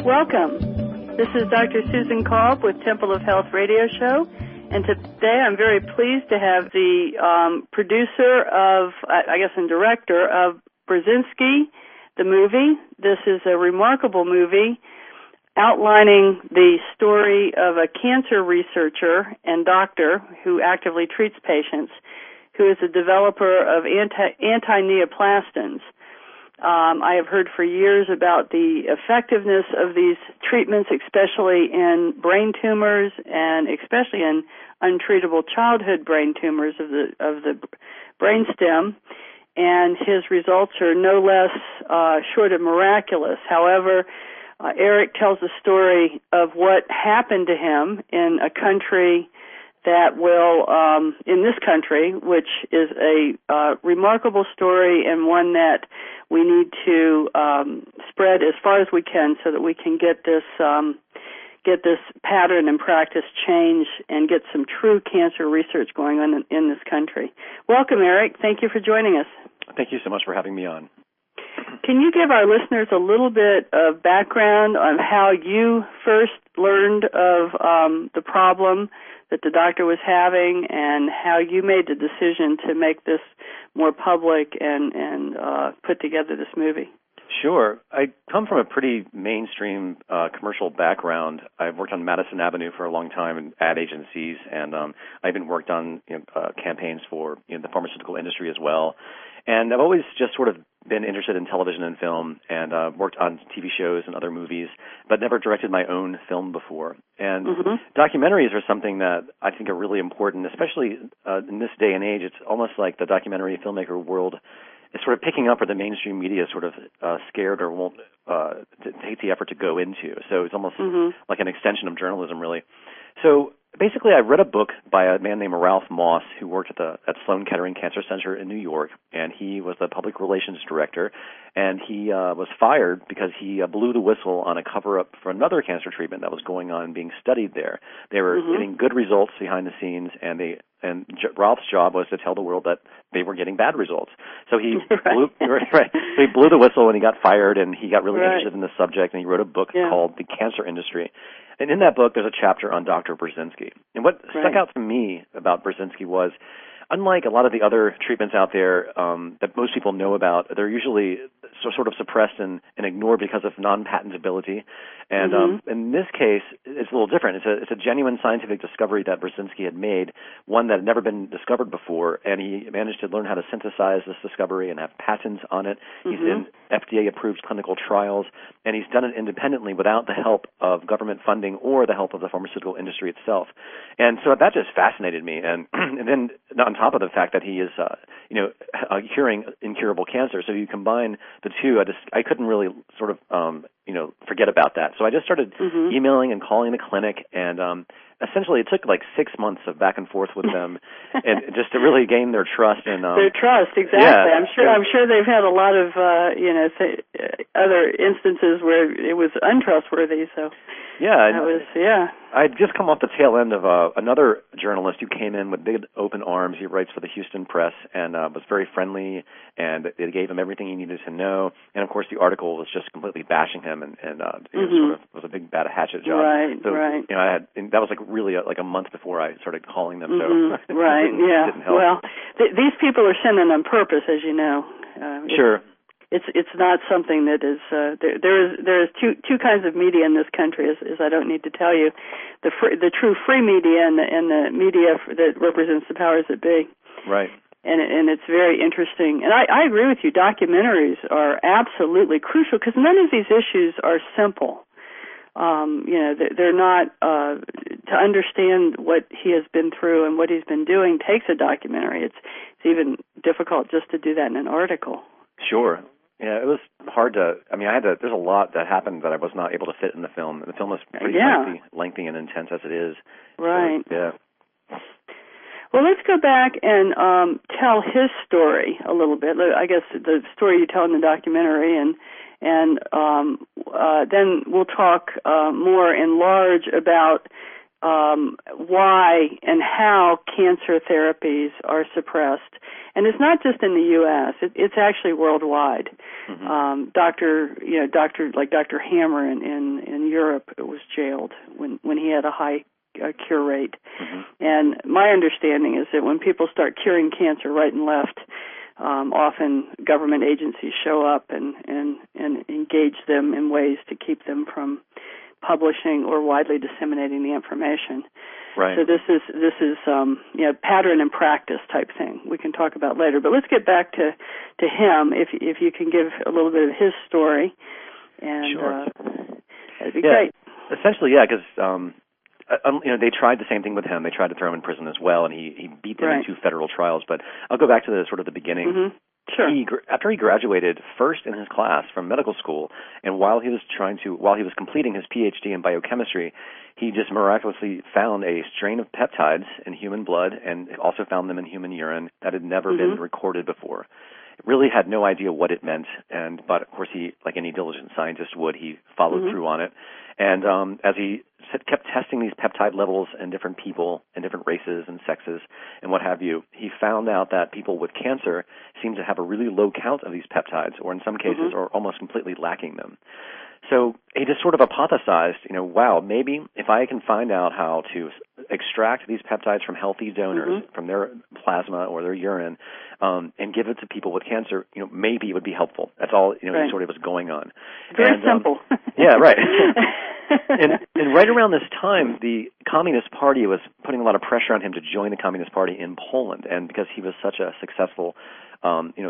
Welcome. This is Dr. Susan Kolb with Temple of Health Radio Show, and today I'm very pleased to have the producer of, and director of Brzezinski, the movie. This is a remarkable movie outlining the story of a cancer researcher and doctor who actively treats patients, who is a developer of anti-neoplastins. I have heard for years about the effectiveness of these treatments, especially in brain tumors and especially in untreatable childhood brain tumors of the brainstem. And his results are no less short of miraculous. However, Eric tells a story of what happened to him in a country that will, in this country, which is a remarkable story and one that we need to spread as far as we can so that we can get this pattern and practice change and get some true cancer research going on in this country. Welcome, Eric. Thank you for joining us. Thank you so much for having me on. Can you give our listeners a little bit of background on how you first learned of the problem that the doctor was having and how you made the decision to make this more public and put together this movie? Sure. I come from a pretty mainstream commercial background. I've worked on Madison Avenue for a long time in ad agencies, and I even worked on campaigns for the pharmaceutical industry as well. And I've always just sort of been interested in television and film and worked on TV shows and other movies, but never directed my own film before. And documentaries are something that I think are really important, especially in this day and age. It's almost like the documentary filmmaker world is sort of picking up where the mainstream media is sort of scared or won't take the effort to go into. So it's almost like an extension of journalism, really. So basically, I read a book by a man named Ralph Moss who worked at Sloan Kettering Cancer Center in New York, and he was the public relations director, and he was fired because he blew the whistle on a cover-up for another cancer treatment that was going on and being studied there. They were getting good results behind the scenes, and Ralph's job was to tell the world that they were getting bad results. So he blew the whistle, and he got fired, and he got really interested in the subject, and he wrote a book called The Cancer Industry. And in that book, there's a chapter on Dr. Brzezinski. And what stuck out to me about Brzezinski was, unlike a lot of the other treatments out there that most people know about, they're usually sort of suppressed and ignored because of non-patentability. And in this case, it's a little different. It's a genuine scientific discovery that Brzezinski had made, one that had never been discovered before, and he managed to learn how to synthesize this discovery and have patents on it. He's in FDA-approved clinical trials, and he's done it independently without the help of government funding or the help of the pharmaceutical industry itself. And so that just fascinated me. And then on top of the fact that he is, curing incurable cancer, so you combine the two, I couldn't really sort of, forget about that. So I just started emailing and calling the clinic, and essentially it took like 6 months of back and forth with them, and just to really gain their trust. And their trust, exactly. Yeah, I'm sure they've had a lot of other instances where it was untrustworthy. So I'd just come off the tail end of another journalist who came in with big open arms. He writes for the Houston Press and was very friendly, and they gave him everything he needed to know. And of course, the article was just completely bashing him, and it was a big bad hatchet job. That was like really like a month before I started calling them. So didn't help. Well, these people are sending on purpose, as you know. Sure. It's not something that is there is two kinds of media in this country, as I don't need to tell you, the true free media and the media that represents the powers that be. Right. And it's very interesting. And I agree with you. Documentaries are absolutely crucial because none of these issues are simple. They're not, to understand what he has been through and what he's been doing takes a documentary. It's even difficult just to do that in an article. Sure. Yeah, it was hard to, there's a lot that happened that I was not able to fit in the film. The film was pretty lengthy and intense as it is. Right. So, Well, let's go back and tell his story a little bit. I guess the story you tell in the documentary, and then we'll talk more in large about why and how cancer therapies are suppressed. And it's not just in the U.S. It's actually worldwide. Mm-hmm. Dr. Hammer in Europe was jailed when he had a high cure rate. Mm-hmm. And my understanding is that when people start curing cancer right and left, often government agencies show up and engage them in ways to keep them from publishing or widely disseminating the information. Right. So this is pattern and practice type thing we can talk about later. But let's get back to him. If you can give a little bit of his story, and sure. That'd be great. Essentially, yeah, because they tried the same thing with him. They tried to throw him in prison as well, and he beat them in 2 federal trials. But I'll go back to the beginning. Mm-hmm. Sure. After he graduated first in his class from medical school, and while he was completing his PhD in biochemistry, he just miraculously found a strain of peptides in human blood, and also found them in human urine that had never mm-hmm. been recorded before. Really had no idea what it meant, but of course he, like any diligent scientist would, he followed mm-hmm. through on it. And as he kept testing these peptide levels in different people and different races and sexes and what have you, he found out that people with cancer seem to have a really low count of these peptides, or in some cases mm-hmm. are almost completely lacking them. So he just sort of hypothesized, wow, maybe if I can find out how to extract these peptides from healthy donors, mm-hmm. from their plasma or their urine, and give it to people with cancer, maybe it would be helpful. That's all, he sort of was going on. Very simple. Yeah, right. and right around this time, the Communist Party was putting a lot of pressure on him to join the Communist Party in Poland, and because he was such a successful when he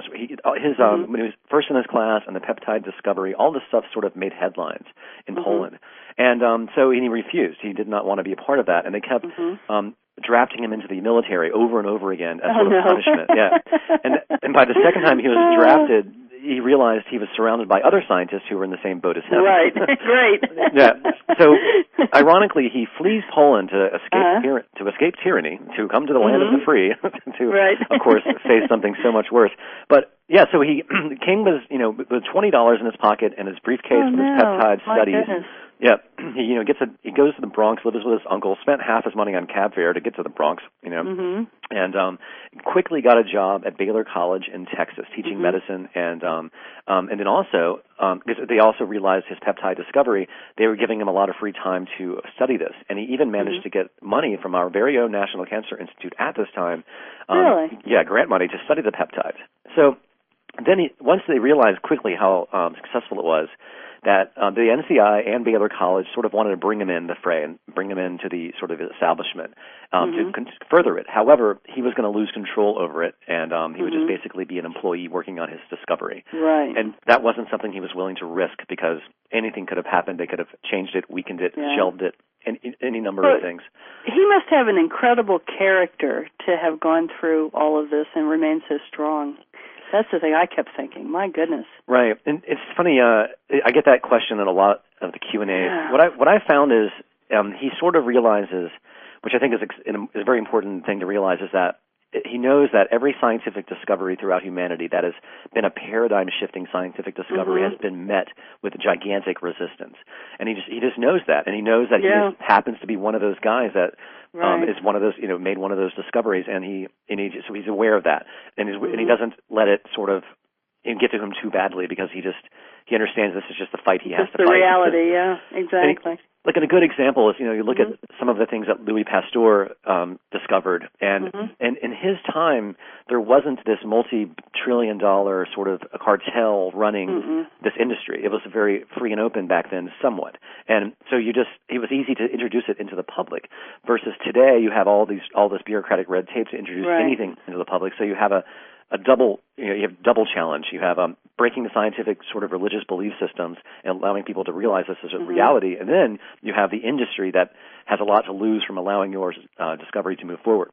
was first in his class and the peptide discovery, all this stuff sort of made headlines in mm-hmm. Poland. And so he refused. He did not want to be a part of that. And they kept mm-hmm. Drafting him into the military over and over again as sort of punishment. Yeah. And by the second time he was drafted, he realized he was surrounded by other scientists who were in the same boat as him. Right. Great. Yeah. So, ironically, he flees Poland to escape tyranny, to come to the land mm-hmm. of the free, to, right. of course, face something so much worse. But yeah, so King was, with $20 in his pocket and his briefcase with his peptide studies. Goodness. Yeah, he goes to the Bronx, lives with his uncle, spent half his money on cab fare to get to the Bronx, mm-hmm. and quickly got a job at Baylor College in Texas teaching mm-hmm. medicine, and then also because they also realized his peptide discovery, they were giving him a lot of free time to study this, and he even managed mm-hmm. to get money from our very own National Cancer Institute at this time. Really? Yeah, grant money to study the peptides. So then once they realized quickly how successful it was, that the NCI and Baylor College sort of wanted to bring him in the fray and bring him into the sort of establishment mm-hmm. to further it. However, he was going to lose control over it, and he would mm-hmm. just basically be an employee working on his discovery. Right. And that wasn't something he was willing to risk, because anything could have happened. They could have changed it, weakened it, shelved it, and any number of things. He must have an incredible character to have gone through all of this and remain so strong. That's the thing I kept thinking. My goodness. Right, and it's funny. I get that question in a lot of the Q&As. Yeah. What I found is he sort of realizes, which I think is a very important thing to realize, is that he knows that every scientific discovery throughout humanity that has been a paradigm-shifting scientific discovery mm-hmm. has been met with gigantic resistance, and he just knows that, and he knows that he happens to be one of those guys that. Right. Is one of those, made one of those discoveries, so he's aware of that, and he doesn't let it sort of get to him too badly, because he understands this is just the fight he has to fight. Just the reality, yeah, exactly. Like, a good example is, you look at some of the things that Louis Pasteur discovered, and in his time, there wasn't this multi-trillion-dollar sort of a cartel running this industry. It was very free and open back then, somewhat. And so it was easy to introduce it into the public, versus today you have all this bureaucratic red tape to introduce anything into the public. So you have a double, you have double challenge. You have breaking the scientific sort of religious belief systems and allowing people to realize this is a reality, and then you have the industry that has a lot to lose from allowing your discovery to move forward.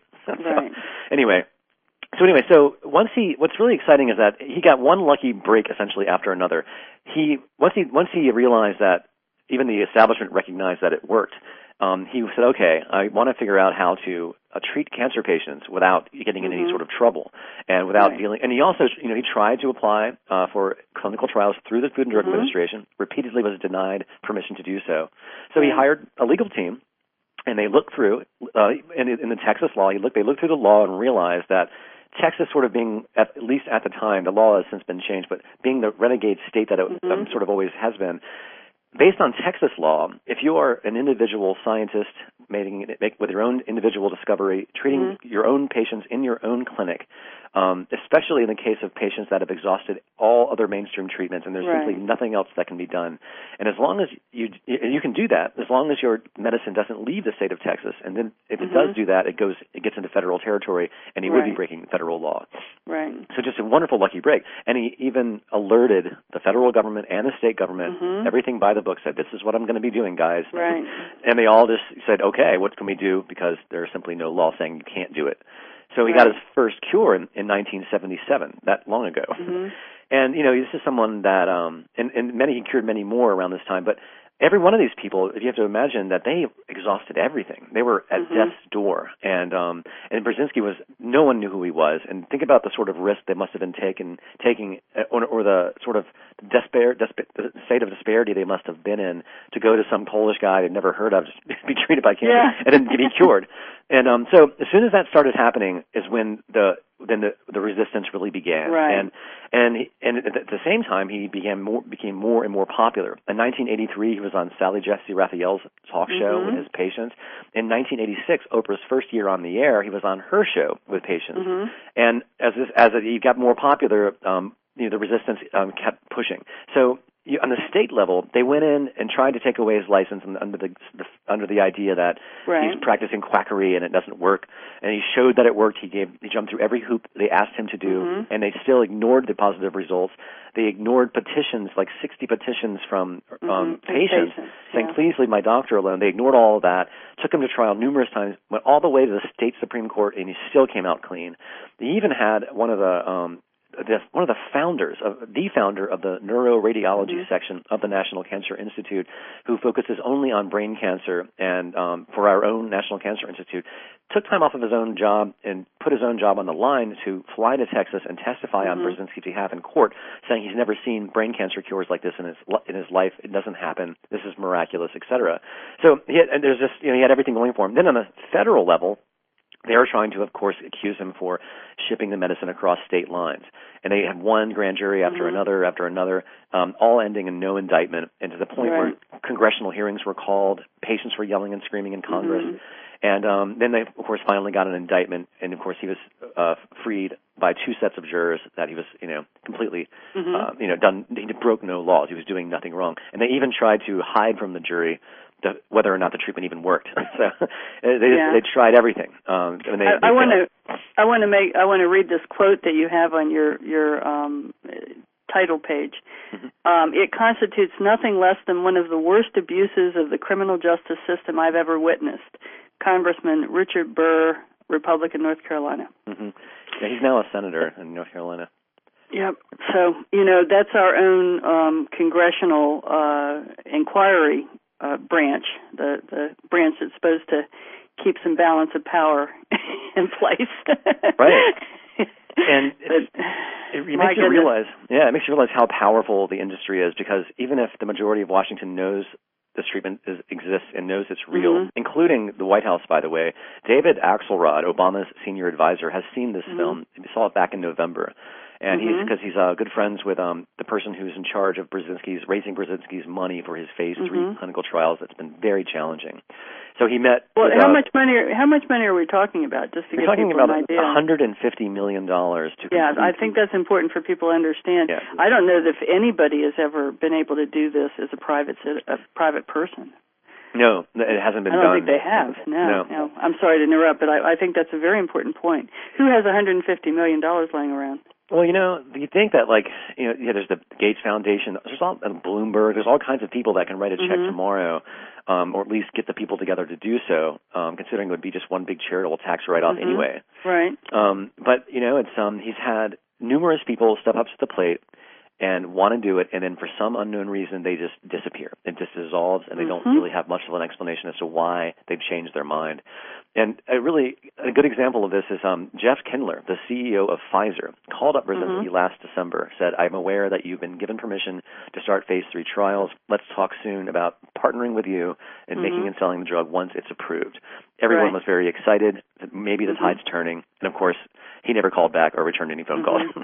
So what's really exciting is that he got one lucky break essentially after another. Once he realized that even the establishment recognized that it worked, he said, okay, I want to figure out how to treat cancer patients without getting in any sort of trouble and without dealing. And he also, he tried to apply for clinical trials through the Food and Drug Administration, repeatedly was denied permission to do so. So he hired a legal team And they looked through, in the Texas law, they looked through the law and realized that Texas sort of being, at least at the time, the law has since been changed, but being the renegade state that it sort of always has been, based on Texas law, if you are an individual scientist with your own individual discovery, treating your own patients in your own clinic, especially in the case of patients that have exhausted all other mainstream treatments and there's simply nothing else that can be done. And as long as you can do that, as long as your medicine doesn't leave the state of Texas, and then if it does do that, it gets into federal territory, and he would be breaking federal law. Right. So just a wonderful lucky break. And he even alerted the federal government and the state government, everything by the book, said, this is what I'm going to be doing, guys. Right. And they all just said, okay, what can we do? Because there's simply no law saying you can't do it. So he got his first cure in 1977, that long ago. And, this is someone that, and he cured many more around this time, but every one of these people, you have to imagine that they exhausted everything. They were at death's door. And Brzezinski no one knew who he was. And think about the sort of risk they must have been taking, or the sort of the state of disparity they must have been in to go to some Polish guy they'd never heard of, just be treated by cancer, and then be cured. And so as soon as that started happening is when the resistance really began. Right. And at the same time, he became more and more popular. In 1983, he was on Sally Jessy Raphael's talk show with his patients. In 1986, Oprah's first year on the air, he was on her show with patients. And as he got more popular, the resistance kept pushing. So on the state level, they went in and tried to take away his license under the idea that he's practicing quackery and it doesn't work. And he showed that it worked. He jumped through every hoop they asked him to do, and they still ignored the positive results. They ignored petitions, like 60 petitions from patients saying, please leave my doctor alone. They ignored all of that, took him to trial numerous times, went all the way to the state Supreme Court, and he still came out clean. They even had one of the founder of the neuroradiology section of the National Cancer Institute, who focuses only on brain cancer, and for our own National Cancer Institute, took time off of his own job and put his own job on the line to fly to Texas and testify on Brzezinski's behalf in court, saying he's never seen brain cancer cures like this in his life. It doesn't happen. This is miraculous, etc. So he had everything going for him. Then on a federal level, they are trying to, of course, accuse him for shipping the medicine across state lines. And they had one grand jury after another, all ending in no indictment, and to the point where congressional hearings were called, patients were yelling and screaming in Congress. And then they, of course, finally got an indictment, and, of course, he was freed by two sets of jurors that he was, completely, done. He broke no laws. He was doing nothing wrong. And they even tried to hide from the jury whether or not the treatment even worked. So they tried everything. I want to read this quote that you have on your title page. It constitutes nothing less than one of the worst abuses of the criminal justice system I've ever witnessed. Congressman Richard Burr, Republican, North Carolina. Yeah, he's now a senator in North Carolina. Yep. So, that's our own congressional inquiry branch, the branch that's supposed to keep some balance of power in place. Right. And it makes you realize, it makes you realize how powerful the industry is, because even if the majority of Washington knows this treatment exists and knows it's real, including the White House, by the way, David Axelrod, Obama's senior advisor, has seen this film. He saw it back in November. And because he's good friends with the person who's in charge of raising Brzezinski's money for his phase 3 clinical trials. It's been very challenging. So he met. Well, how much money are we talking about? Just to give people an idea. We're talking about $150 million to. Yeah, I think that's important for people to understand. Yeah. I don't know if anybody has ever been able to do this as a private person. No, it hasn't been done. I don't think they have. No. I'm sorry to interrupt, but I think that's a very important point. Who has $150 million laying around? Well, you think that, there's the Gates Foundation, there's Bloomberg, there's all kinds of people that can write a check tomorrow, or at least get the people together to do so, considering it would be just one big charitable tax write-off anyway. Right. But, he's had numerous people step up to the plate and want to do it, and then for some unknown reason, they just disappear. It just dissolves, and they don't really have much of an explanation as to why they've changed their mind. And a good example of this is Jeff Kindler, the CEO of Pfizer, called up Brzezinski last December, said, I'm aware that you've been given permission to start phase 3 trials. Let's talk soon about partnering with you in making and selling the drug once it's approved. Everyone Right. was very excited that maybe the tide's turning, and of course, he never called back or returned any phone calls.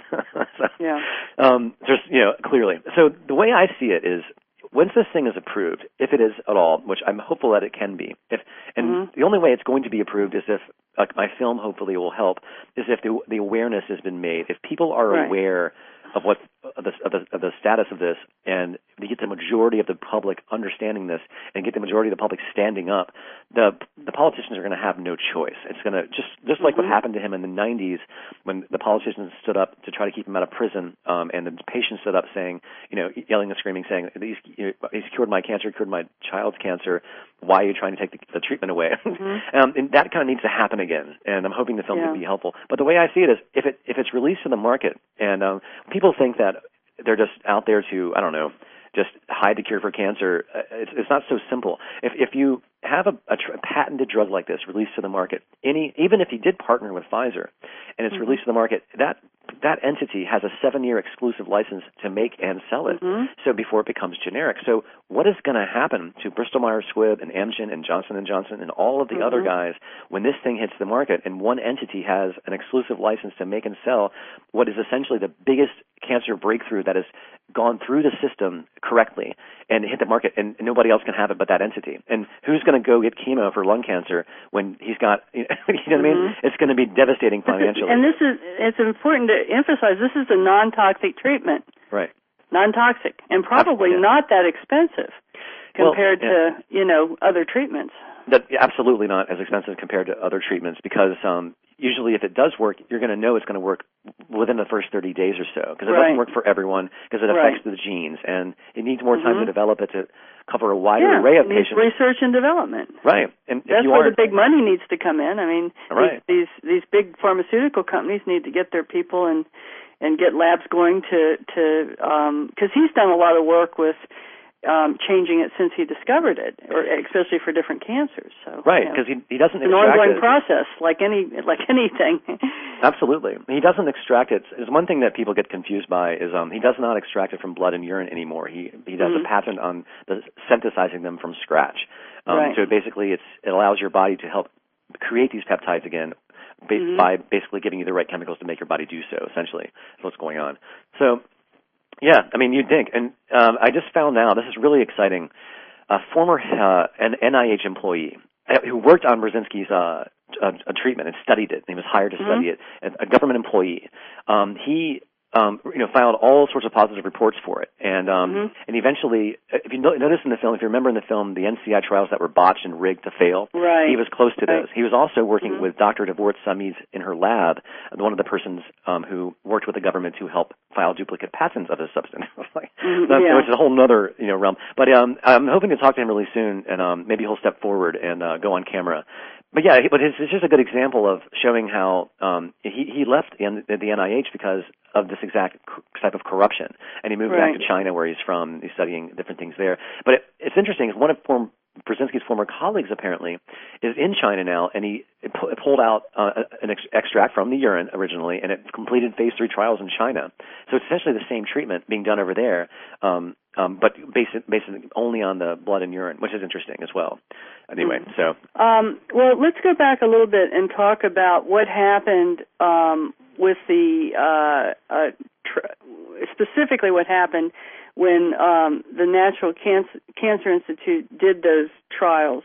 Just, clearly. So the way I see it is, once this thing is approved, if it is at all, which I'm hopeful that it can be, the only way it's going to be approved is if my film hopefully will help, is if the awareness has been made. If people are aware of what the status of this, and they get the majority of the public understanding this, and get the majority of the public standing up, the politicians are going to have no choice. It's going to just like what happened to him in the 90s when the politicians stood up to try to keep him out of prison, and the patients stood up saying, yelling and screaming, saying, he's cured my cancer, cured my child's cancer. Why are you trying to take the treatment away? And that kind of needs to happen again, and I'm hoping the film can be helpful. But the way I see it is, if it's released to the market, and people think that they're just out there to, I don't know, just hide the cure for cancer. It's not so simple. If you have a patented drug like this released to the market, even if you did partner with Pfizer and it's released to the market, that entity has a 7-year exclusive license to make and sell it. So before it becomes generic. So what is going to happen to Bristol Myers Squibb and Amgen and Johnson & Johnson and all of the other guys when this thing hits the market and one entity has an exclusive license to make and sell what is essentially the biggest cancer breakthrough that has gone through the system correctly and hit the market, and nobody else can have it but that entity? And who's going to go get chemo for lung cancer when he's got, you know what I mean? It's going to be devastating financially. And it's important to emphasize, this is a non-toxic treatment. Right. Non-toxic, and probably not that expensive compared to, other treatments. Absolutely not as expensive compared to other treatments, because usually if it does work, you're going to know it's going to work within the first 30 days or so, because it doesn't work for everyone, because it affects the genes, and it needs more time to develop it to cover a wider array of patients. Research and development. Right. And that's where the big money needs to come in. I mean, these big pharmaceutical companies need to get their people and get labs going to because he's done a lot of work with changing it since he discovered it, or especially for different cancers. So because he doesn't. It's an ongoing process, like anything. Absolutely, he doesn't extract it. There's one thing that people get confused by is he does not extract it from blood and urine anymore. He does a patent on synthesizing them from scratch. So basically, it allows your body to help create these peptides again by basically giving you the right chemicals to make your body do so. Essentially, is what's going on. So. Yeah, I mean, you'd think. And I just found out, this is really exciting, a former an NIH employee who worked on Brzezinski's treatment and studied it, and he was hired to study it, a government employee. He filed all sorts of positive reports for it. And eventually, if you notice in the film, if you remember in the film, the NCI trials that were botched and rigged to fail, he was close to those. He was also working with Dr. Devort Samiz in her lab, one of the persons who worked with the government to help file duplicate patents of his substance. Which is a whole other realm. But I'm hoping to talk to him really soon, and maybe he'll step forward and go on camera. But it's just a good example of showing how he left the NIH because of this exact type of corruption, and he moved back to China, where he's from. He's studying different things there. But it's interesting. One of Brzezinski's former colleagues apparently is in China now, and he pulled out an extract from the urine originally, and it completed phase 3 trials in China. So it's essentially the same treatment being done over there, but basically only on the blood and urine, which is interesting as well. Anyway, so. Well, let's go back a little bit and talk about what happened with the, specifically what happened when the National Cancer Institute did those trials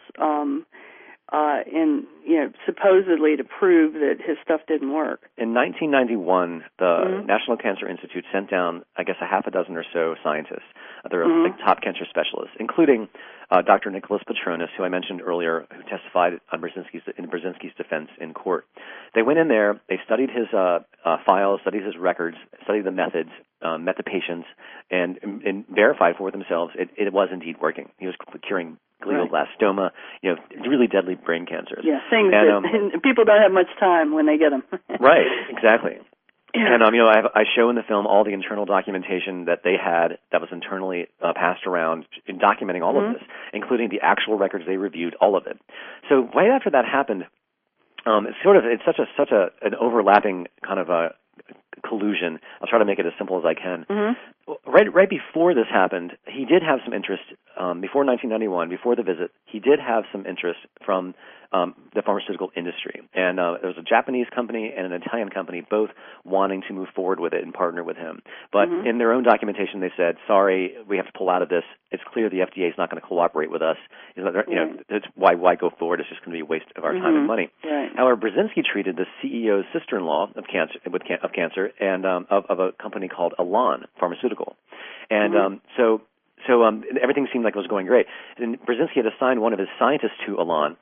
supposedly to prove that his stuff didn't work. In 1991, the National Cancer Institute sent down, I guess, a half a dozen or so scientists. They're top cancer specialists, including Dr. Nicholas Petronis, who I mentioned earlier, who testified on Brzezinski's defense in court. They went in there, they studied his files, studied his records, studied the methods, met the patients, and verified for themselves it was indeed working. He was curing glioblastoma, really deadly brain cancers. Yeah, things that people don't have much time when they get them. Right, exactly. Yeah. And I show in the film all the internal documentation that they had that was internally passed around in documenting all of this, including the actual records they reviewed, all of it. So right after that happened, it's such an overlapping kind of a collusion. I'll try to make it as simple as I can. right before this happened, he did have some interest, before 1991, before the visit, he did have some interest from the pharmaceutical industry. And there was a Japanese company and an Italian company both wanting to move forward with it and partner with him. But in their own documentation, they said, sorry, we have to pull out of this. It's clear the FDA is not going to cooperate with us. It's why go forward? It's just going to be a waste of our time and money. Right. However, Brzezinski treated the CEO's sister-in-law of cancer and of a company called Elan Pharmaceutical. And so everything seemed like it was going great. And Brzezinski had assigned one of his scientists to Elan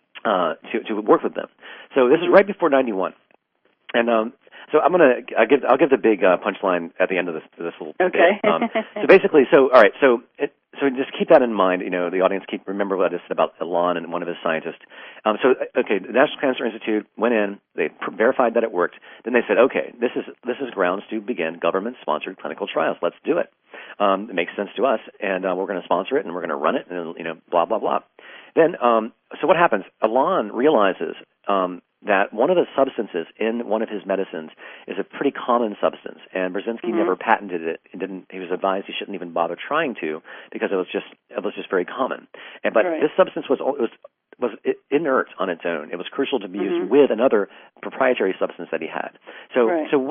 to work with them. So this is right before 91. And so I'll give the big punchline at the end of this little bit. So basically, all right, so just keep that in mind. The audience remember what I just said about Elan and one of his scientists. The National Cancer Institute went in, they verified that it worked. Then they said, okay, this is grounds to begin government-sponsored clinical trials. Let's do it. It makes sense to us, and we're going to sponsor it, and we're going to run it, and blah blah blah. Then, so what happens? Elan realizes that one of the substances in one of his medicines is a pretty common substance, and Brzezinski never patented it. He was advised he shouldn't even bother trying to because it was just very common. But this substance was inert on its own. It was crucial to be used with another proprietary substance that he had. So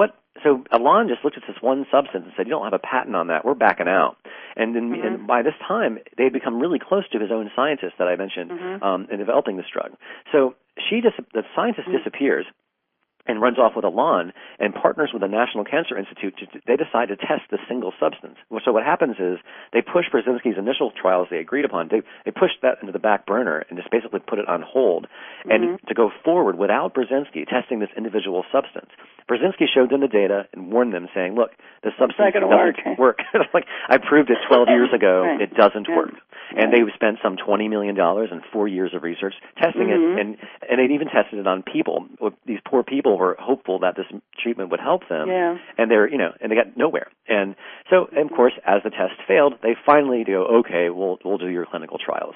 Elan just looked at this one substance and said, "You don't have a patent on that. We're backing out." And by this time, they had become really close to his own scientist that I mentioned in developing this drug. So the scientist disappears and runs off with Elan and partners with the National Cancer Institute. They decide to test the single substance. So what happens is they push Brzezinski's initial trials they agreed upon. They pushed that into the back burner and just basically put it on hold and to go forward without Brzezinski testing this individual substance. Brzezinski showed them the data and warned them, saying, look, the substance doesn't work. Like, I proved it 12 years ago. It doesn't work. And they spent some $20 million and 4 years of research testing it, and they'd even tested it on people. These poor people were hopeful that this treatment would help them, and and they got nowhere. And so, of course, as the test failed, they finally go, okay, we'll do your clinical trials.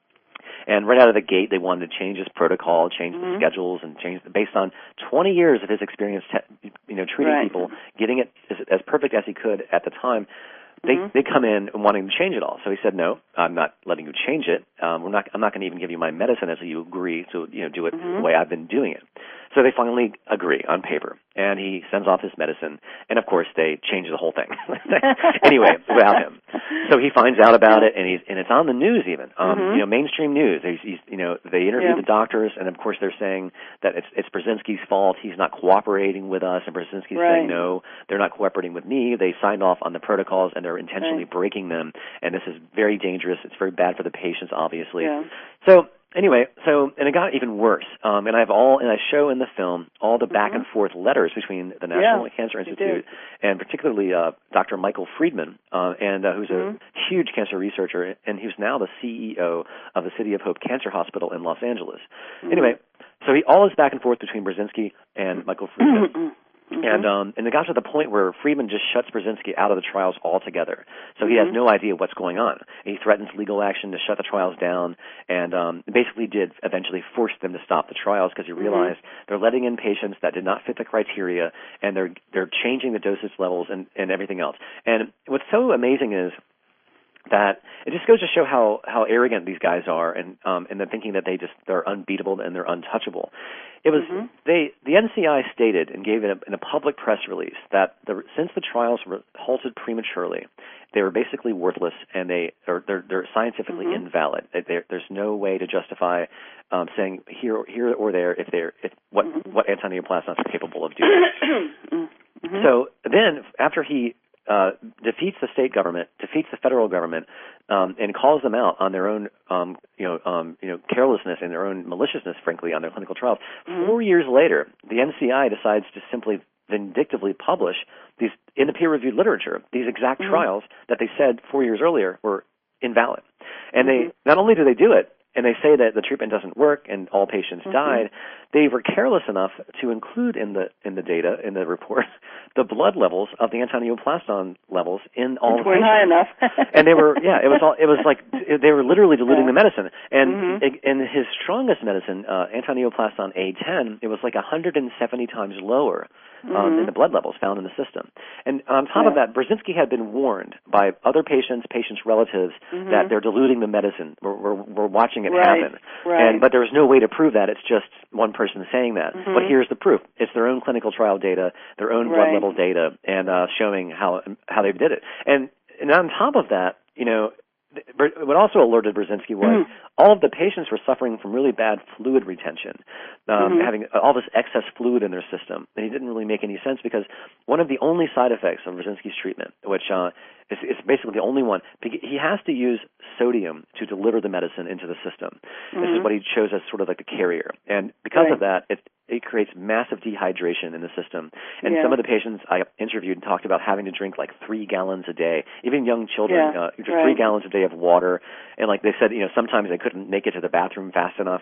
And right out of the gate, they wanted to change his protocol, change the schedules, and change based on 20 years of his experience, treating people, getting it as perfect as he could at the time. They come in wanting to change it all. So he said, no, I'm not letting you change it. I'm not going to even give you my medicine until you agree to do it the way I've been doing it. So they finally agree on paper, and he sends off his medicine, and of course they change the whole thing. Anyway, without him. So he finds out about it, and it's on the news even, mainstream news. They interview the doctors, and of course they're saying that it's Brzezinski's fault. He's not cooperating with us, and Brzezinski's saying no, they're not cooperating with me. They signed off on the protocols, and they're intentionally breaking them, and this is very dangerous. It's very bad for the patients, obviously. So anyway, and it got even worse. And I show in the film all the back and forth letters between the National Cancer Institute and particularly Dr. Michael Friedman, who's a huge cancer researcher, and he's now the CEO of the City of Hope Cancer Hospital in Los Angeles. Anyway, so all this back and forth between Brzezinski and Michael Friedman. And it got to the point where Friedman just shuts Brzezinski out of the trials altogether. So he has no idea what's going on. He threatens legal action to shut the trials down, and basically did eventually force them to stop the trials because he realized they're letting in patients that did not fit the criteria, and they're changing the dosage levels and everything else. And what's so amazing is that it just goes to show how arrogant these guys are, and they're thinking that they're unbeatable and they're untouchable. It was the NCI stated and gave it in a public press release that since the trials were halted prematurely, they were basically worthless and they're scientifically invalid. There's no way to justify saying here or there what antineoplastons are capable of doing. So then after he defeats the state government, defeats the federal government, and calls them out on their own, carelessness and their own maliciousness, frankly, on their clinical trials. 4 years later, the NCI decides to simply vindictively publish these in the peer-reviewed literature, these exact trials that they said 4 years earlier were invalid. And they not only do they do it, and they say that the treatment doesn't work and all patients died, they were careless enough to include in the data, in the report, the blood levels of the antineoplaston levels in all the patients. High enough. And they were, it was like they were literally diluting the medicine. And in his strongest medicine, antineoplaston A10, it was like 170 times lower in the blood levels found in the system. And on top of that, Brzezinski had been warned by other patients' relatives that they're diluting the medicine. We're watching it happen. Right. But there was no way to prove that. It's just one person saying that. But here's the proof. It's their own clinical trial data, their own blood level data, and showing how they did it. And on top of that, what also alerted Brzezinski was all of the patients were suffering from really bad fluid retention, having all this excess fluid in their system. And it didn't really make any sense because one of the only side effects of Brzezinski's treatment, which is basically the only one, he has to use sodium to deliver the medicine into the system. This is what he chose as sort of like a carrier. And because of that, it creates massive dehydration in the system. And some of the patients I interviewed talked about having to drink like 3 gallons a day. Even young children, just 3 gallons a day of water. And like they said, sometimes they couldn't make it to the bathroom fast enough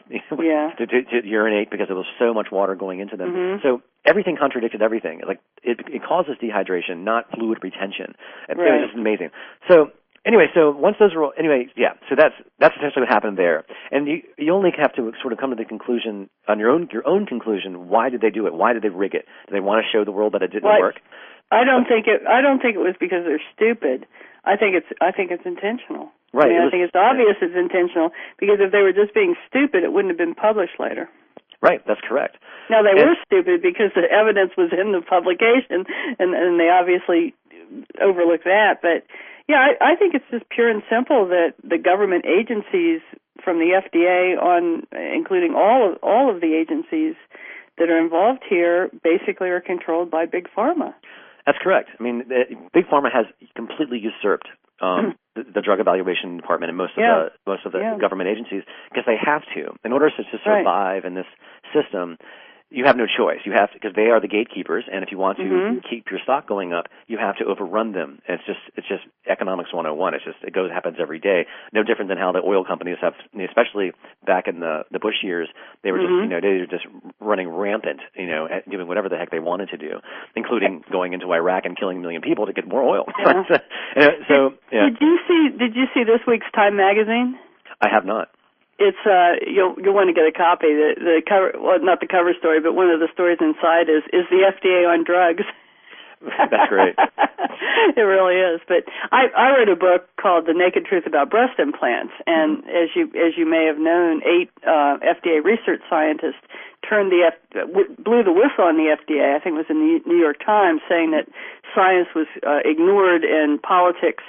to urinate because there was so much water going into them. So everything contradicted everything. Like it causes dehydration, not fluid retention. It was just amazing. So anyway, so once those were so that's essentially what happened there. And you only have to sort of come to the conclusion on your own conclusion. Why did they do it? Why did they rig it? Did they want to show the world that it didn't work? I don't think it was because they're stupid. I think it's intentional. Right. I think it's obvious it's intentional because if they were just being stupid, it wouldn't have been published later. Right, that's correct. Now, they were stupid because the evidence was in the publication, and they obviously overlooked that. But, I think it's just pure and simple that the government agencies from the FDA on, including all of the agencies that are involved here, basically are controlled by Big Pharma. That's correct. I mean, Big Pharma has completely usurped the drug evaluation department and most of the government agencies because they have to. In order to survive in this system, you have no choice. You have to, because they are the gatekeepers, and if you want to keep your stock going up, you have to overrun them. It's just economics 101. It happens every day. No different than how the oil companies have, especially back in the Bush years, they were just they were just running rampant, doing whatever the heck they wanted to do, including going into Iraq and killing 1 million people to get more oil. Did you see this week's Time magazine? I have not. It's you'll want to get a copy. The cover, well, not the cover story, but one of the stories inside is the FDA on drugs. That's great. It really is. But I wrote a book called The Naked Truth About Breast Implants, and as you may have known, 8 FDA research scientists blew the whistle on the FDA. I think it was in the New York Times, saying that science was ignored and politics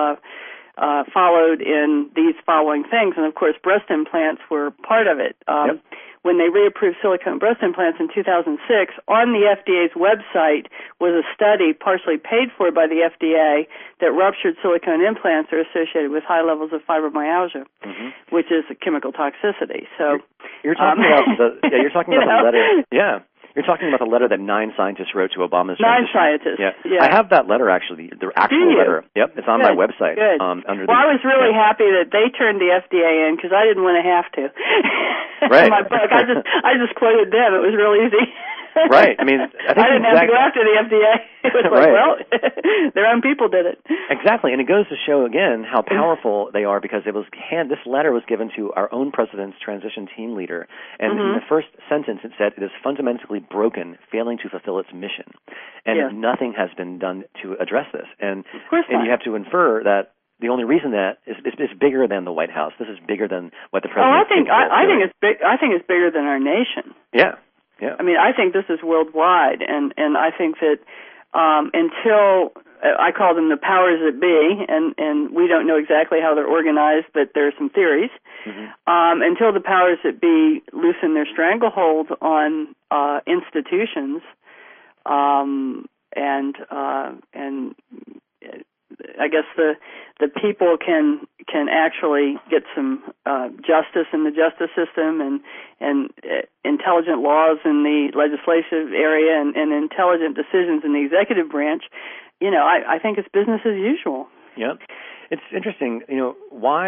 followed in these following things, and of course breast implants were part of it. When they reapproved silicone breast implants in 2006, on the FDA's website was a study partially paid for by the FDA that ruptured silicone implants are associated with high levels of fibromyalgia, which is a chemical toxicity. So you're talking about the letter. Yeah. You're talking about the letter that 9 scientists wrote to Obama's transition. 9 scientists. Yeah. I have that letter, actually, the actual letter. Yep, it's on my website. Good. I was really happy that they turned the FDA in because I didn't want to have to. Right. In my book, I just quoted them. It was real easy. Right. I mean, I didn't have to go after the FDA. It was like, well, their own people did it. Exactly, and it goes to show again how powerful they are because this letter was given to our own president's transition team leader, and in the first sentence it said it is fundamentally broken, failing to fulfill its mission, and nothing has been done to address this. And you have to infer that the only reason that is bigger than the White House. This is bigger than what the president. I think it's big. I think it's bigger than our nation. Yeah. Yeah. I mean, I think this is worldwide, and I think that until I call them the powers that be, and we don't know exactly how they're organized, but there are some theories. Until the powers that be loosen their stranglehold on institutions, and I guess the people can actually get some justice in the justice system and intelligent laws in the legislative area and intelligent decisions in the executive branch. I think it's business as usual. Yeah. It's interesting, why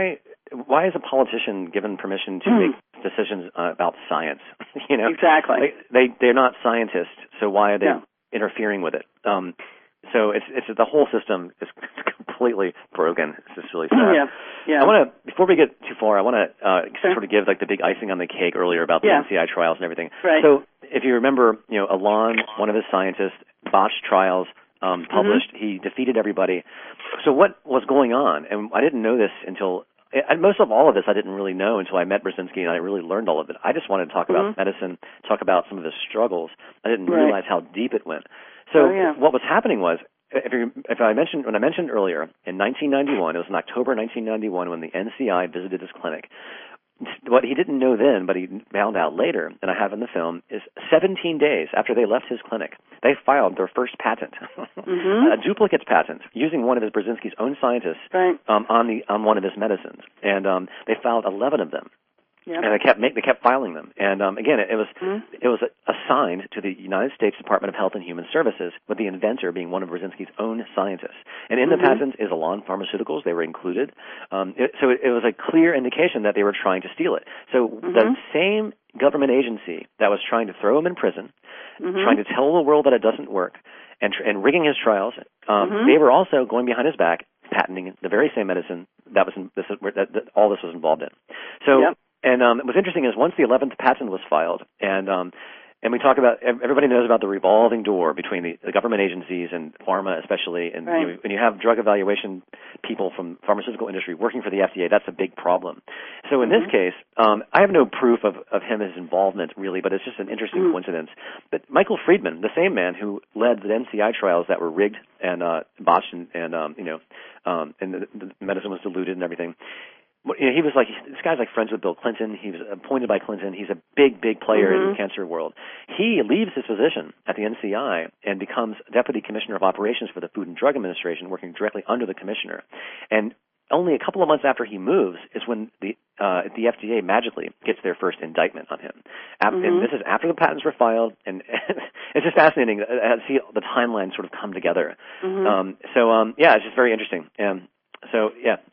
why is a politician given permission to make decisions about science? Exactly. They're not scientists, so why are they interfering with it? So it's the whole system is completely broken. It's just really sad. Yeah. I want to, before we get too far, I want to sort of give like the big icing on the cake earlier about the NCI trials and everything. Right. So if you remember, Alon, one of his scientists, botched trials, published. He defeated everybody. So what was going on? And I didn't know this until, and most of all of this I didn't really know until I met Brzezinski and I really learned all of it. I just wanted to talk about medicine, talk about some of his struggles. I didn't realize how deep it went. So what was happening was, when I mentioned earlier, in 1991, it was in October 1991 when the NCI visited his clinic. What he didn't know then, but he found out later, and I have in the film, is 17 days after they left his clinic, they filed their first patent, a duplicate patent, using one of his Brzezinski's own scientists on one of his medicines, and they filed 11 of them. Yep. And they kept filing them. And again, it was assigned to the United States Department of Health and Human Services, with the inventor being one of Brzezinski's own scientists. And in the patent is Alon Pharmaceuticals. They were included. So it was a clear indication that they were trying to steal it. So the same government agency that was trying to throw him in prison, trying to tell the world that it doesn't work, and rigging his trials, they were also going behind his back, patenting the very same medicine that all this was involved in. So. Yep. And what's interesting is once the 11th patent was filed, and we talk about, everybody knows about the revolving door between the government agencies and pharma especially, and when you have drug evaluation people from pharmaceutical industry working for the FDA, that's a big problem. So in this case, I have no proof of his involvement really, but it's just an interesting coincidence. But Michael Friedman, the same man who led the NCI trials that were rigged and botched and the medicine was diluted and everything, he was like, this guy's like friends with Bill Clinton. He was appointed by Clinton. He's a big player in the cancer world. He leaves his position at the NCI and becomes Deputy Commissioner of Operations for the Food and Drug Administration, working directly under the commissioner. And only a couple of months after he moves is when the FDA magically gets their first indictment on him. And this is after the patents were filed, and it's just fascinating to see the timeline sort of come together. It's just very interesting. So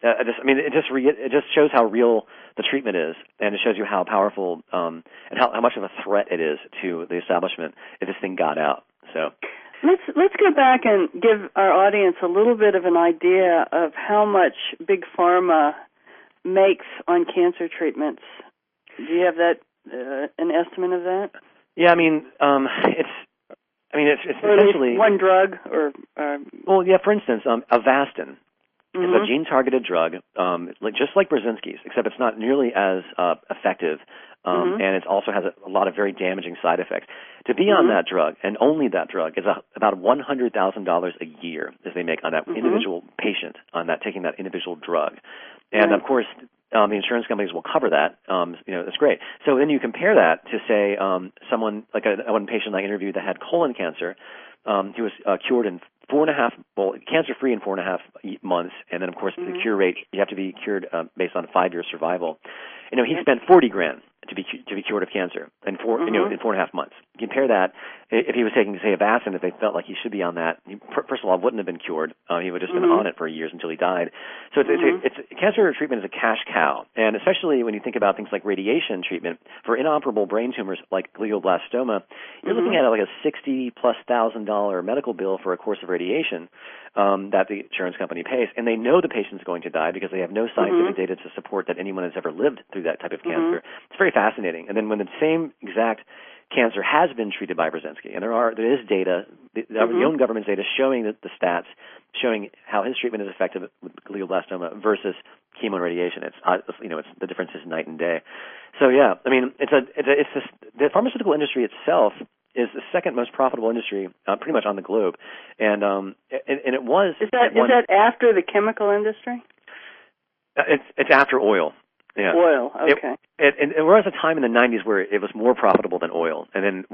it just shows how real the treatment is, and it shows you how powerful and how much of a threat it is to the establishment if this thing got out. So let's go back and give our audience a little bit of an idea of how much Big Pharma makes on cancer treatments. Do you have that an estimate of that? Yeah, it's essentially one drug or. For instance, Avastin. It's a gene-targeted drug, just like Brzezinski's, except it's not nearly as effective, and it also has a lot of very damaging side effects. To be on that drug, and only that drug, is about $100,000 a year as they make on that individual patient, on that taking that individual drug. And, of course, the insurance companies will cover that. That's great. So then you compare that to, say, someone, like one patient I interviewed that had colon cancer. He was cured in cancer-free in 4.5 months, and then, of course, the cure rate, you have to be cured based on 5-year survival. He spent $40,000 to be cured of cancer in 4.5 months. Compare that if he was taking, say, Avastin, if they felt like he should be on that. First of all, wouldn't have been cured. He would have just been on it for years until he died. So cancer treatment is a cash cow, and especially when you think about things like radiation treatment for inoperable brain tumors like glioblastoma, you're looking at like a $60,000+ medical bill for a course of radiation that the insurance company pays, and they know the patient's going to die because they have no scientific data to support that anyone has ever lived through that type of cancer. It's very fascinating. And then when the same exact cancer has been treated by Brzezinski, and there is data, the own government's data showing that the stats showing how his treatment is effective with glioblastoma versus chemo and radiation. It's the difference is night and day. So the pharmaceutical industry itself is the second most profitable industry pretty much on the globe, and it was. Is that after the chemical industry? It's after oil. Yeah. Oil, okay. And there was a time in the 90s where it was more profitable than oil, and then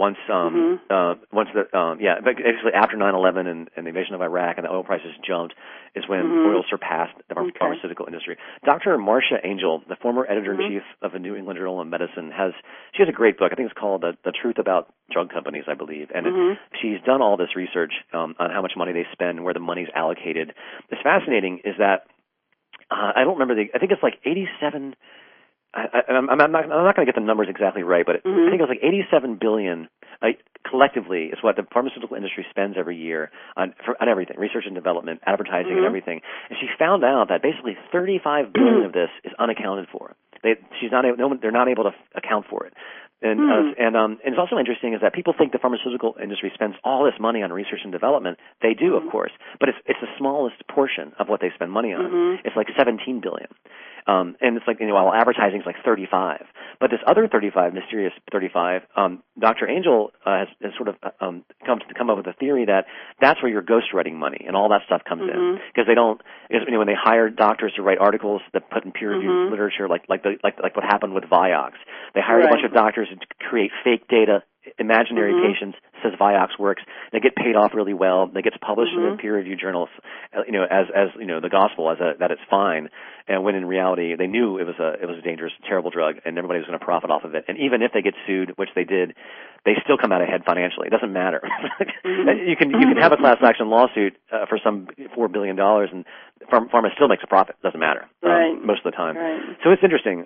basically after 9/11 and the invasion of Iraq and the oil prices jumped, is when oil surpassed the pharmaceutical industry. Dr. Marcia Angel, the former editor-in-chief of the New England Journal of Medicine, she has a great book. I think it's called The Truth About Drug Companies, I believe, and she's done all this research on how much money they spend and where the money's allocated. What's fascinating is that I don't remember I think it's like 87. I'm not going to get the numbers exactly right, but I think it was like 87 billion collectively is what the pharmaceutical industry spends every year on everything, research and development, advertising, and everything. And she found out that basically 35 billion of this is unaccounted for. They're not able to account for it. And it's also interesting is that people think the pharmaceutical industry spends all this money on research and development. They do, of course, but it's the smallest portion of what they spend money on. It's like 17 billion. And it's like, while advertising is like 35. But this other 35, mysterious 35, Dr. Angel has sort of come up with a theory that that's where your ghostwriting money and all that stuff comes in. Because when they hire doctors to write articles that put in peer-reviewed literature, like what happened with Vioxx, they hired a bunch of doctors to create fake data, imaginary patients, says Vioxx works. They get paid off really well. They get published in peer-reviewed journals, as the gospel, that it's fine. And when in reality they knew it was a dangerous, terrible drug, and everybody was going to profit off of it. And even if they get sued, which they did, they still come out ahead financially. It doesn't matter. You can have a class action lawsuit for some $4 billion, and pharma still makes a profit. It doesn't matter most of the time. Right. So it's interesting.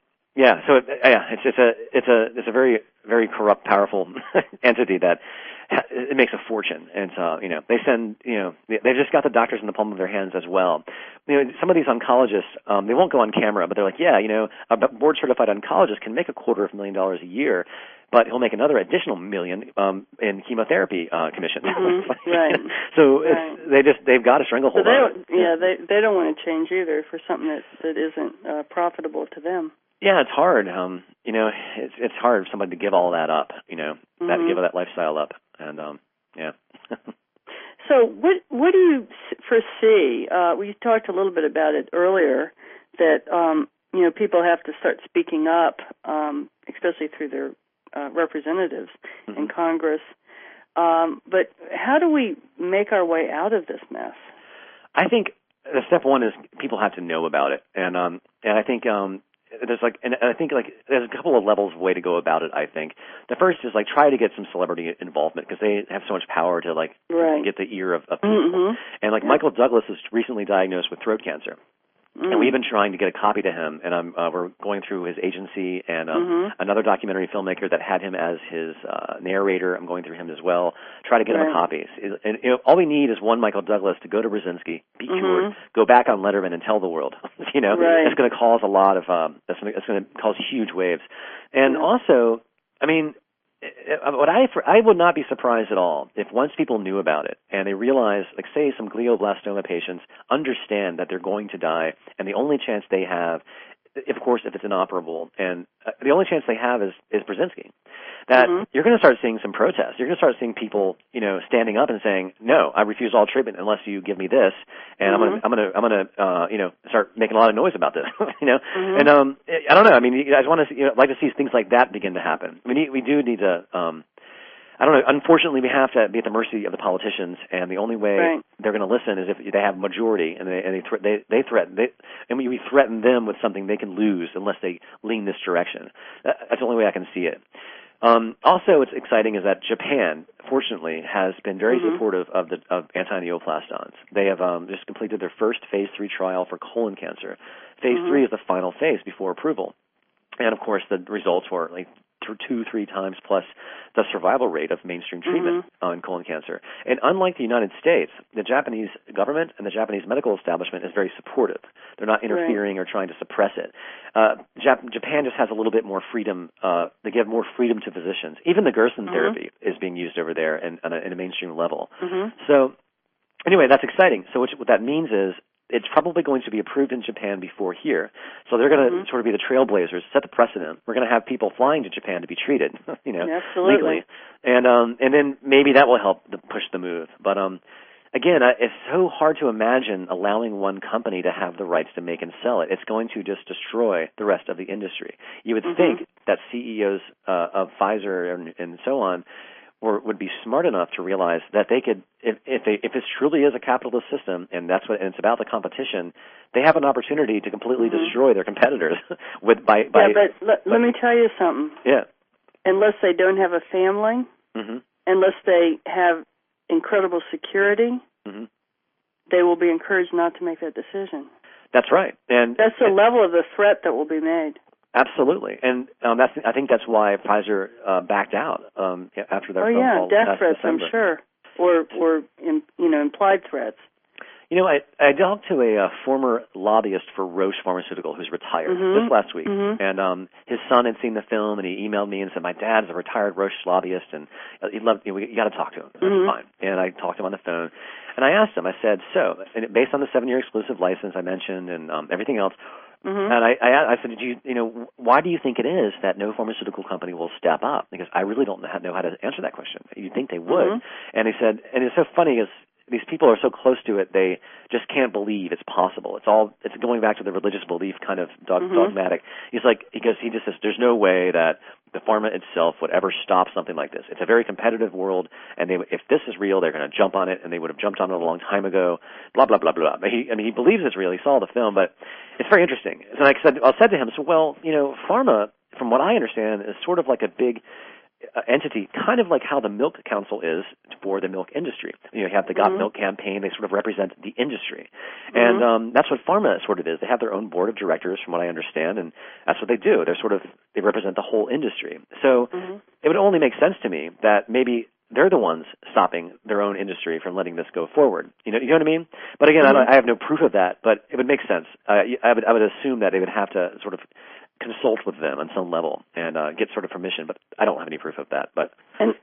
It's a very, very corrupt, powerful entity that it makes a fortune. And they send, they've just got the doctors in the palm of their hands as well. Some of these oncologists, they won't go on camera, but they're like, a board-certified oncologist can make $250,000 a year, but he'll make another additional $1 million in chemotherapy commission. Right. So they've got a stranglehold on it. They don't want to change either for something that isn't profitable to them. Yeah, it's hard. It's hard for somebody to give all that up. Give that lifestyle up, and So, what do you foresee? We talked a little bit about it earlier that people have to start speaking up, especially through their representatives in Congress. But how do we make our way out of this mess? I think the step one is people have to know about it, and I think. There's there's a couple of levels of way to go about it. I think the first is try to get some celebrity involvement because they have so much power to get the ear of people. And Michael Douglas was recently diagnosed with throat cancer. And we've been trying to get a copy to him, and we're going through his agency and another documentary filmmaker that had him as his narrator. I'm going through him as well. Try to get him a copy. And all we need is one Michael Douglas to go to Brzezinski, be cured, go back on Letterman and tell the world. It's going to cause a lot of it's going to cause huge waves. And also, I would not be surprised at all if once people knew about it and they realize, say some glioblastoma patients understand that they're going to die, and the only chance they have, of course, if it's inoperable, and the only chance they have is Brzezinski. That you're going to start seeing some protests. You're going to start seeing people, standing up and saying, "No, I refuse all treatment unless you give me this," and I'm going to start making a lot of noise about this. And I don't know. I just want to like to see things like that begin to happen. We do need to. I don't know. Unfortunately, we have to be at the mercy of the politicians, and the only way they're going to listen is if they have a majority, and they threaten. We threaten them with something they can lose unless they lean this direction. That's the only way I can see it. Also, what's exciting is that Japan, fortunately, has been very supportive of anti-neoplastons. They have just completed their first phase 3 trial for colon cancer. Phase 3 is the final phase before approval, and of course, the results were 2-3 times plus the survival rate of mainstream treatment in colon cancer. And unlike the United States, the Japanese government and the Japanese medical establishment is very supportive. They're not interfering or trying to suppress it. Japan just has a little bit more freedom. They give more freedom to physicians. Even the Gerson therapy is being used over there in a mainstream level. So anyway, that's exciting. So what that means is it's probably going to be approved in Japan before here. So they're going to sort of be the trailblazers, set the precedent. We're going to have people flying to Japan to be treated, legally. And then maybe that will help push the move. But again, it's so hard to imagine allowing one company to have the rights to make and sell it. It's going to just destroy the rest of the industry. You would think that CEOs of Pfizer and so on would be smart enough to realize that they could, if this truly is a capitalist system, and it's about the competition, they have an opportunity to completely destroy their competitors. Let me tell you something. Yeah. Unless they don't have a family, unless they have incredible security, they will be encouraged not to make that decision. That's right. And that's the level of the threat that will be made. Absolutely. And I think that's why Pfizer backed out after their phone call death last threats, December. I'm sure, or implied threats. I talked to a former lobbyist for Roche Pharmaceutical who's retired this last week, and his son had seen the film, and he emailed me and said, "My dad's a retired Roche lobbyist, and he'd love you got to talk to him." That's fine. And I talked to him on the phone, and I asked him. I said, "So, and based on the 7-year exclusive license I mentioned and everything else." And I said, why do you think it is that no pharmaceutical company will step up? Because I really don't know how to answer that question. You'd think they would. And he said, and it's so funny is these people are so close to it, they just can't believe it's possible. It's going back to the religious belief kind of dogmatic. He just says, there's no way that the pharma itself would ever stop something like this. It's a very competitive world, and if this is real, they're going to jump on it, and they would have jumped on it a long time ago, blah, blah, blah, blah. He believes it's real. He saw the film, but it's very interesting. And I said to him, pharma, from what I understand, is sort of like a big entity, kind of like how the Milk Council is for the milk industry. You have the Got Milk campaign. They sort of represent the industry. And that's what pharma sort of is. They have their own board of directors, from what I understand, and that's what they do. They represent the whole industry. So it would only make sense to me that maybe they're the ones stopping their own industry from letting this go forward. You know what I mean? But again, I have no proof of that, but it would make sense. I would assume that they would have to sort of consult with them on some level and get sort of permission, but I don't have any proof of that. But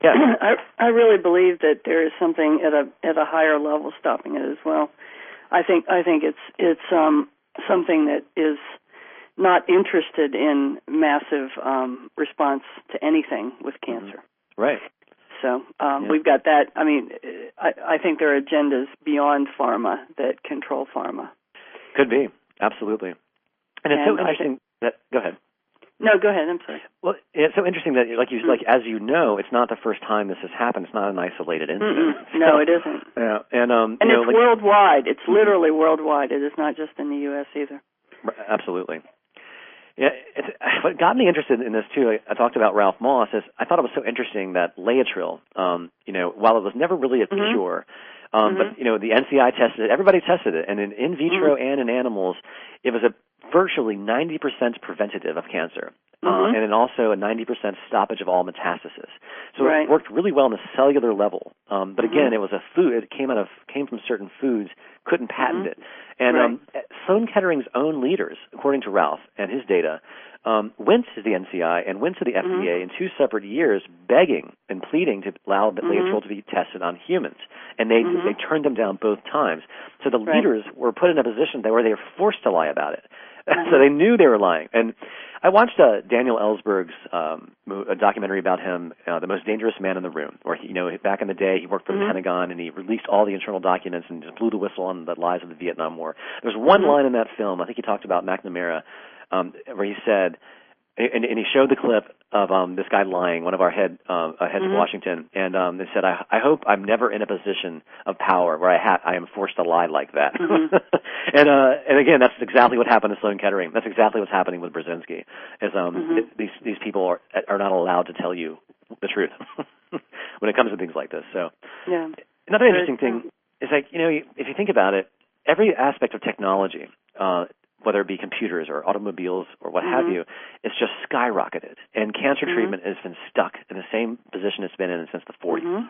I really believe that there is something at a higher level stopping it as well. I think it's something that is not interested in massive response to anything with cancer. Right. So we've got that. I mean, I think there are agendas beyond pharma that control pharma. Could be, absolutely. And it's so interesting. Go ahead. No, go ahead. I'm sorry. Well, it's so interesting that, as you know, it's not the first time this has happened. It's not an isolated incident. No, it isn't. Yeah, and it's worldwide. It's literally worldwide. It is not just in the U.S. either. Absolutely. Yeah, what got me interested in this too, I talked about Ralph Moss, is I thought it was so interesting that Laetrile, while it was never really a cure, but the NCI tested it, everybody tested it, and in vitro and in animals, it was a virtually 90% preventative of cancer, and then also a 90% stoppage of all metastasis. So it worked really well on the cellular level. But again, it was a food. It came from certain foods. Couldn't patent it. And Sloan Kettering's own leaders, according to Ralph and his data, went to the NCI and went to the FDA in 2 separate years, begging and pleading to allow Laetrile to be tested on humans, and they turned them down both times. So the leaders were put in a position where they were forced to lie about it. So they knew they were lying. And I watched Daniel Ellsberg's a documentary about him, The Most Dangerous Man in the Room, where back in the day he worked for the Pentagon and he released all the internal documents and just blew the whistle on the lies of the Vietnam War. There's one line in that film, I think he talked about McNamara, where he said, and he showed the clip of this guy lying, one of our heads of Washington, and they said, I hope I'm never in a position of power where I am forced to lie like that. And again, that's exactly what happened to Sloan Kettering. That's exactly what's happening with Brzezinski, is these people are not allowed to tell you the truth when it comes to things like this. So another interesting thing is, if you think about it, every aspect of technology, whether it be computers or automobiles or what have you, it's just skyrocketed. And cancer treatment has been stuck in the same position it's been in since the 40s.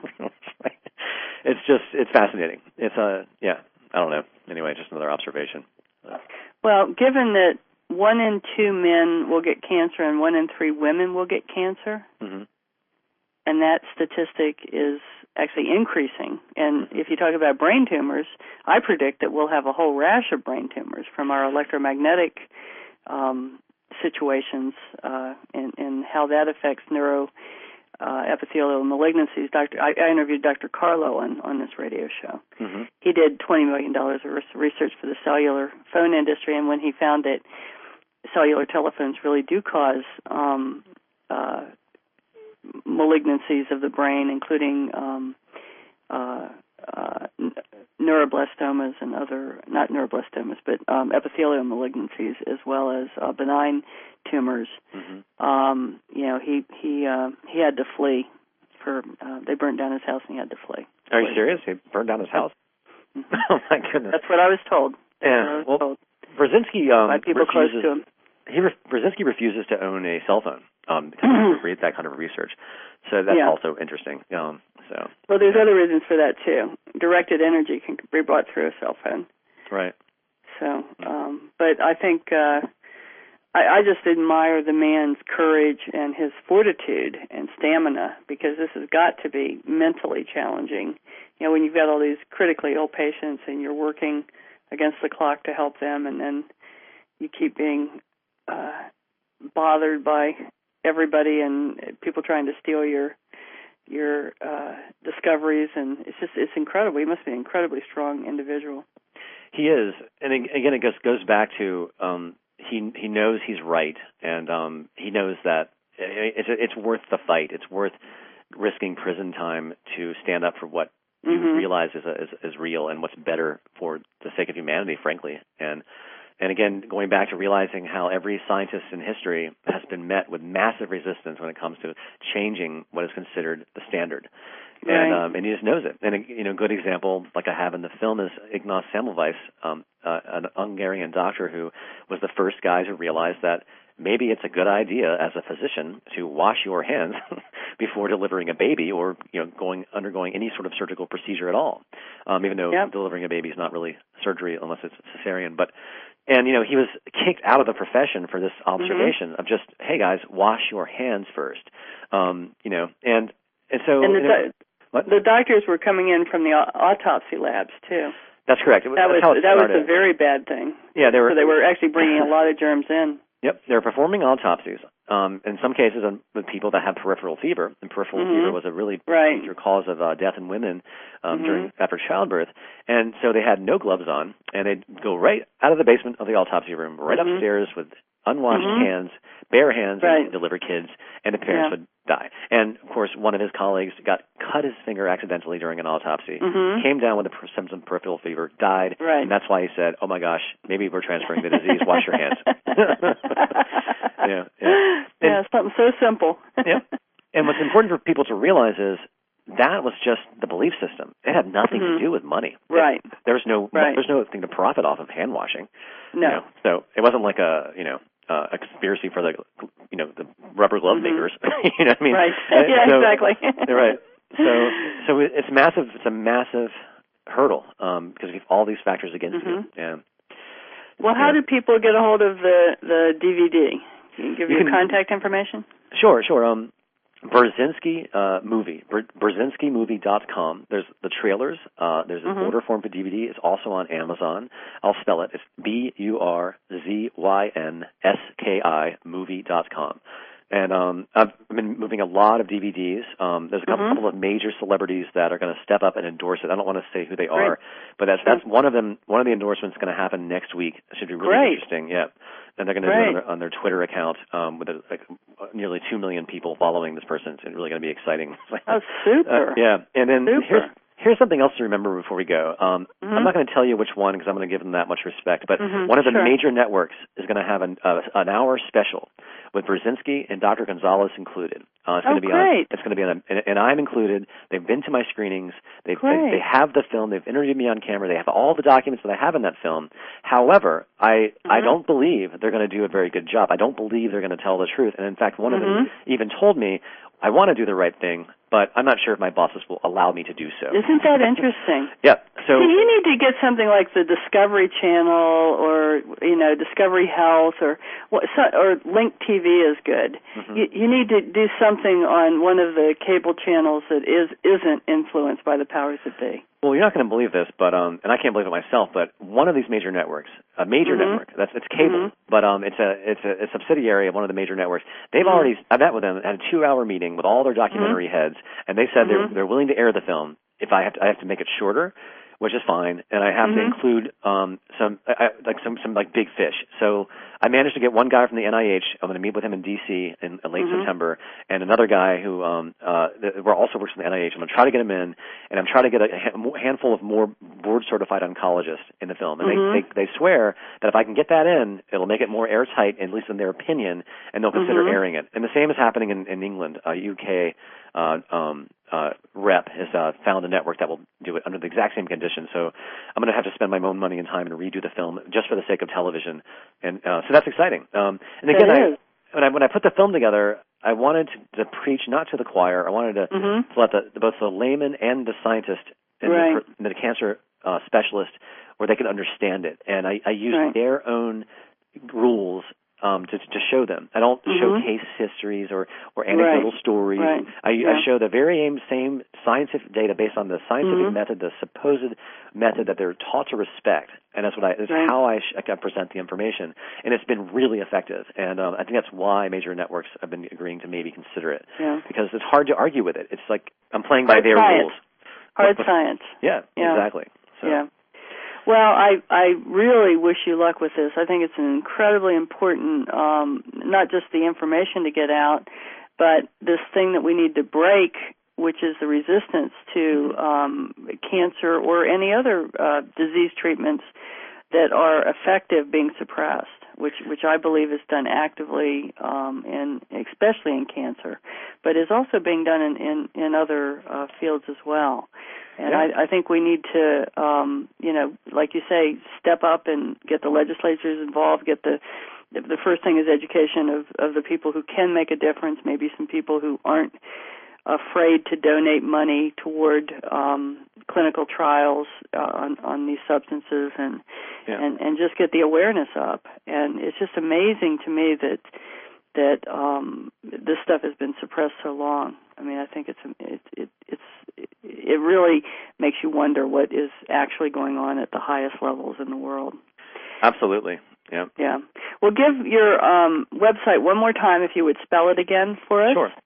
It's fascinating. It's I don't know. Anyway, just another observation. Well, given that 1 in 2 men will get cancer and 1 in 3 women will get cancer, and that statistic is actually increasing. And if you talk about brain tumors, I predict that we'll have a whole rash of brain tumors from our electromagnetic situations and how that affects neuroepithelial malignancies. I interviewed Dr. Carlo on this radio show. He did $20 million of research for the cellular phone industry, and when he found that cellular telephones really do cause malignancies of the brain, including neuroblastomas and other, not neuroblastomas, but epithelial malignancies, as well as benign tumors. He had to flee. They burned down his house and he had to flee. Are you serious? He burned down his house? Oh my goodness! That's what I was told. Yeah. Brzezinski by people close to him. Brzezinski refuses to own a cell phone to read that kind of research. So that's also interesting. Well, there's other reasons for that, too. Directed energy can be brought through a cell phone. Right. So, but I think I just admire the man's courage and his fortitude and stamina, because this has got to be mentally challenging. You know, when you've got all these critically ill patients and you're working against the clock to help them, and then you keep being bothered by everybody and people trying to steal your discoveries, and it's incredible. He must be an incredibly strong individual. He is, and again, it goes back to he knows he's right, and he knows that it's worth the fight. It's worth risking prison time to stand up for what you realize is real and what's better for the sake of humanity, frankly. And again, going back to realizing how every scientist in history has been met with massive resistance when it comes to changing what is considered the standard. Right. And he just knows it. And a good example, like I have in the film, is Ignaz Semmelweis, an Hungarian doctor who was the first guy to realize that maybe it's a good idea as a physician to wash your hands before delivering a baby, or undergoing any sort of surgical procedure at all. Even though delivering a baby is not really surgery unless it's cesarean, and he was kicked out of the profession for this observation of just, hey guys, wash your hands first. The doctors were coming in from the autopsy labs too. That's correct. That was a very bad thing. Yeah, they were actually bringing a lot of germs in. Yep, they're performing autopsies. In some cases, with people that have peripheral fever, and peripheral fever was a really major cause of death in women after childbirth. And so they had no gloves on, and they'd go right out of the basement of the autopsy room, right upstairs with unwashed hands, bare hands, and deliver kids, and the parents would die. And, of course, one of his colleagues cut his finger accidentally during an autopsy, came down with symptoms of peripheral fever, died, and that's why he said, oh, my gosh, maybe we're transferring the disease, wash your hands. Something so simple. And what's important for people to realize is that was just the belief system. It had nothing to do with money. Right. There's no thing to profit off of hand washing. No. So it wasn't like a conspiracy for the rubber glove makers. You know what I mean? Right. Exactly. Right. So it's massive. It's a massive hurdle because we have all these factors against you. Yeah. Well, how do people get a hold of the DVD? Can you give your contact information? Sure. Brzezinski movie, BrzezinskiMovie.com. There's the trailers. There's an order form for DVD. It's also on Amazon. I'll spell it. It's BURZYNSKI movie.com. And I've been moving a lot of DVDs. There's a couple of major celebrities that are going to step up and endorse it. I don't want to say who they are, but that's one of them. One of the endorsements is going to happen next week. It should be really interesting. Yeah. And they're going to do it on their Twitter account with nearly 2 million people following this person. It's really going to be exciting. Oh, super. Yeah. And then here's something else to remember before we go. I'm not going to tell you which one because I'm going to give them that much respect, but one of the major networks is going to have an hour special with Brzezinski and Dr. Gonzalez included. It's going to be great. It's going to be on, and I'm included. They've been to my screenings. They have the film. They've interviewed me on camera. They have all the documents that I have in that film. However, I don't believe they're going to do a very good job. I don't believe they're going to tell the truth. And in fact, one of them even told me, I want to do the right thing, but I'm not sure if my bosses will allow me to do so. Isn't that interesting? Yeah. So you need to get something like the Discovery Channel or Discovery Health or Link TV is good. You need to do something on one of the cable channels that isn't influenced by the powers that be. Well, you're not going to believe this, but and I can't believe it myself, but one of these major networks, a major network, it's cable, but it's a subsidiary of one of the major networks. They've already, I met with them, had a 2-hour meeting with all their documentary heads, and they said they're willing to air the film if I have to make it shorter, which is fine, and I have to include some big fish. So I managed to get one guy from the NIH. I'm going to meet with him in D.C. in late September, and another guy who also works from the NIH. I'm going to try to get him in, and I'm trying to get a handful of more board-certified oncologists in the film. And they swear that if I can get that in, it'll make it more airtight, at least in their opinion, and they'll consider airing it. And the same is happening in England, UK, rep has found a network that will do it under the exact same conditions. So I'm going to have to spend my own money and time and redo the film just for the sake of television. And so that's exciting. And again, when I put the film together, I wanted to preach not to the choir. I wanted to let both the layman and the scientist and the cancer specialist where they could understand it. And I used their own rules to show them. I don't show case histories or anecdotal stories. I show the very same scientific data based on the scientific method, the supposed method that they're taught to respect, and that's how I present the information. And it's been really effective, and I think that's why major networks have been agreeing to maybe consider it, because it's hard to argue with it. It's like I'm playing by their rules. Hard science. Yeah, exactly. So. Yeah. Well, I really wish you luck with this. I think it's an incredibly important, not just the information to get out, but this thing that we need to break, which is the resistance to cancer or any other disease treatments that are effective being suppressed, which I believe is done actively, especially in cancer, but is also being done in other fields as well. And I think we need to, like you say, step up and get the legislatures involved. Get the first thing is education of the people who can make a difference. Maybe some people who aren't afraid to donate money toward clinical trials on these substances, and just get the awareness up. And it's just amazing to me that this stuff has been suppressed so long. I mean, I think it really makes you wonder what is actually going on at the highest levels in the world. Absolutely. Yeah. Yeah. Well, give your website one more time, if you would spell it again for us. Sure.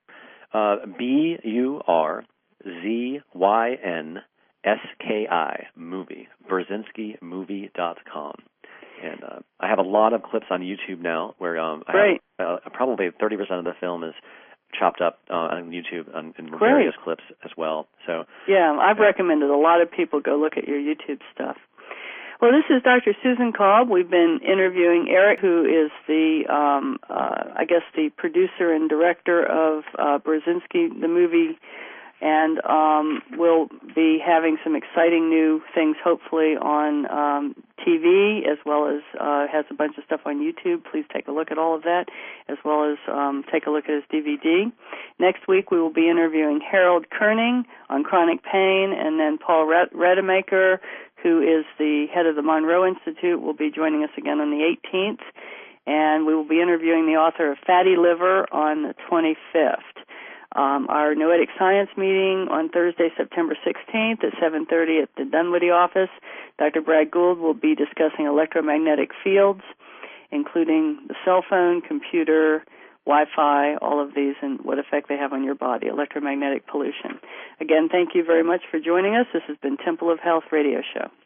BURZYNSKI movie, BerzinskiMovie.com. And I have a lot of clips on YouTube now where I have probably 30% of the film is chopped up on YouTube in various clips as well. So I've recommended a lot of people go look at your YouTube stuff. Well, this is Dr. Susan Kolb. We've been interviewing Eric, who is the the producer and director of Brzezinski, the movie, and we'll be having some exciting new things, hopefully, on TV, as well as has a bunch of stuff on YouTube. Please take a look at all of that, as well as take a look at his DVD. Next week, we will be interviewing Harold Kerning on chronic pain, and then Paul Rademacher, who is the head of the Monroe Institute, will be joining us again on the 18th. And we will be interviewing the author of Fatty Liver on the 25th. Our Noetic Science meeting on Thursday, September 16th at 7:30 at the Dunwoody office. Dr. Brad Gould will be discussing electromagnetic fields, including the cell phone, computer, Wi-Fi, all of these, and what effect they have on your body, electromagnetic pollution. Again, thank you very much for joining us. This has been Temple of Health Radio Show.